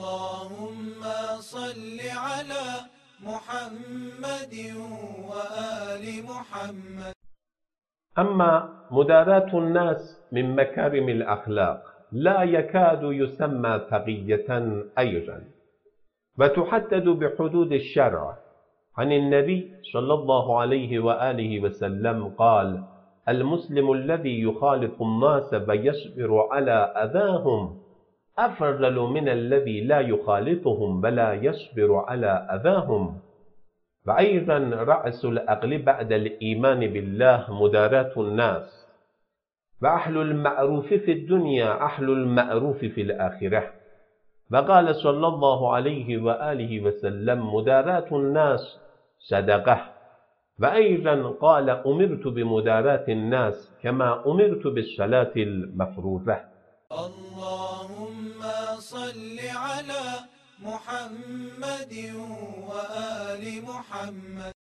اللهم صل على محمد وآل محمد. أما مداراة الناس من مكارم الأخلاق لا يكاد يسمى تقية أيضا، وتحدد بحدود الشرع. عن النبي صلى الله عليه وآله وسلم قال: المسلم الذي يخالط الناس ويصبر على أذاهم أفضل من الذي لا يخالطهم ولا يصبر على أذاهم. وأيضا رأس العقل بعد الإيمان بالله مداراة الناس، وأهل المعروف في الدنيا أهل المعروف في الآخرة. وقال صلى الله عليه وآله وسلم: مداراة الناس صدقة. وأيضا قال: أمرت بمداراة الناس كما أمرت بالصلاة المفروضة. اللهم صل على محمد وآل محمد.